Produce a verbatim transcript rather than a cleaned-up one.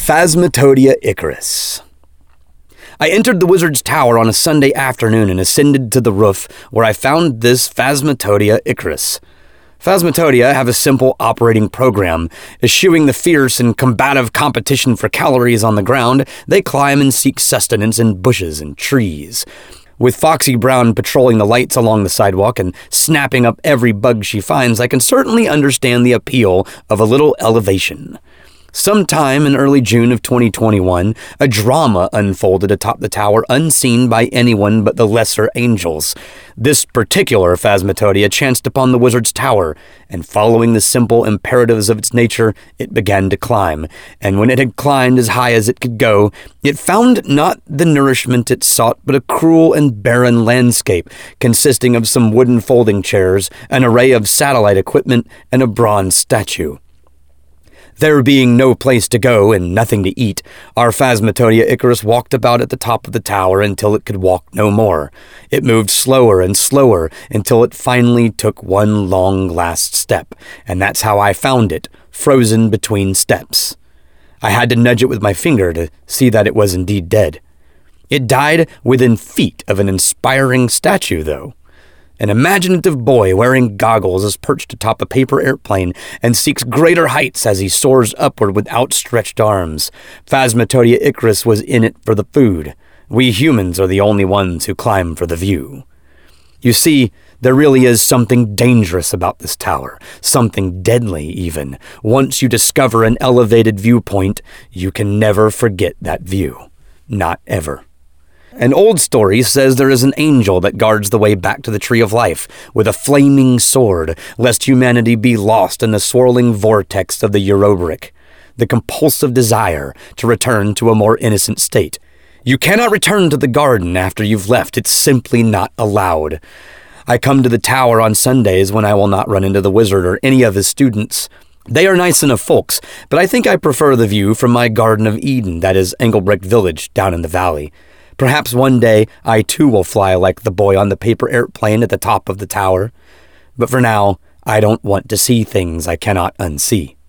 Phasmatodea Icarus. I entered the wizard's tower on a Sunday afternoon and ascended to the roof, where I found this Phasmatodea Icarus. Phasmatodea have a simple operating program. Eschewing the fierce and combative competition for calories on the ground, they climb and seek sustenance in bushes and trees. With Foxy Brown patrolling the lights along the sidewalk and snapping up every bug she finds, I can certainly understand the appeal of a little elevation. Sometime in early June of twenty twenty-one, a drama unfolded atop the tower unseen by anyone but the lesser angels. This particular Phasmatodea chanced upon the wizard's tower, and following the simple imperatives of its nature, it began to climb. And when it had climbed as high as it could go, it found not the nourishment it sought, but a cruel and barren landscape, consisting of some wooden folding chairs, an array of satellite equipment, and a bronze statue. There being no place to go and nothing to eat, our Phasmatodea Icarus walked about at the top of the tower until it could walk no more. It moved slower and slower until it finally took one long last step, and that's how I found it, frozen between steps. I had to nudge it with my finger to see that it was indeed dead. It died within feet of an inspiring statue, though. An imaginative boy wearing goggles is perched atop a paper airplane and seeks greater heights as he soars upward with outstretched arms. Phasmatodea Icarus was in it for the food. We humans are the only ones who climb for the view. You see, there really is something dangerous about this tower, something deadly even. Once you discover an elevated viewpoint, you can never forget that view. Not ever. An old story says there is an angel that guards the way back to the Tree of Life with a flaming sword, lest humanity be lost in the swirling vortex of the Urobric, the compulsive desire to return to a more innocent state. You cannot return to the garden after you've left. It's simply not allowed. I come to the tower on Sundays when I will not run into the wizard or any of his students. They are nice enough folks, but I think I prefer the view from my Garden of Eden, that is Engelbrecht Village, down in the valley. Perhaps one day I too will fly like the boy on the paper airplane at the top of the tower. But for now, I don't want to see things I cannot unsee.